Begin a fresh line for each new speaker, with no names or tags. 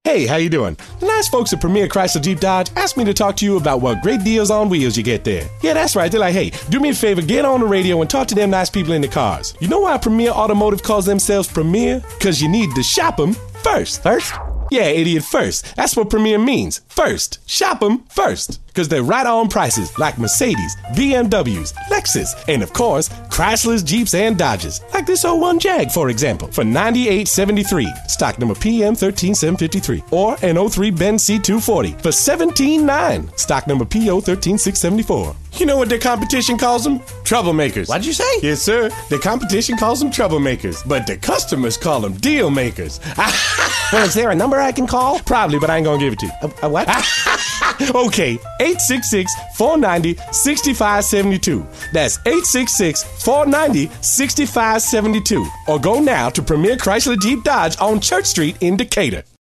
Hey, how you doing? The nice folks at Premier Chrysler Jeep Dodge asked me to talk to you about what great deals on wheels you get there. Yeah, that's right. They're like, hey, do me a favor, get on the radio and talk to them nice people in the cars. You know why Premier Automotive calls themselves Premier? Because you need to shop them first. First? Yeah, idiot, first. That's what Premier means. First. Shop them first. Because they're right on prices like Mercedes, BMWs, Lexus, and of course, Chryslers, Jeeps, and Dodges. Like this '01 Jag, for example, for $98.73, stock number PM13753. Or an '03 Benz C240 for $17,900, stock number PO13674. You know what their competition calls them? Troublemakers.
What'd you say?
Yes, sir. The competition calls them troublemakers, but the customers call them deal makers.
Well, is there a number I can call?
Probably, but I ain't gonna give it to you.
What?
Okay, 866-490-6572. That's 866-490-6572. Or go now to Premier Chrysler Jeep Dodge on Church Street in Decatur.